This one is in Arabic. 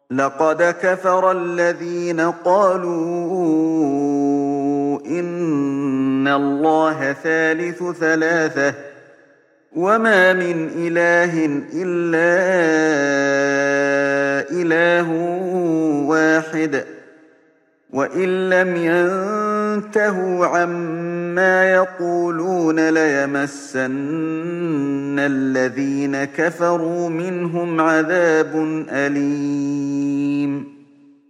لقد كفر الذين قالوا إن الله ثالث ثلاثة وما من إله إلا إله واحد وإن لم ينتهوا عما يقولون ليمسن الذين كفروا منهم عذاب أليم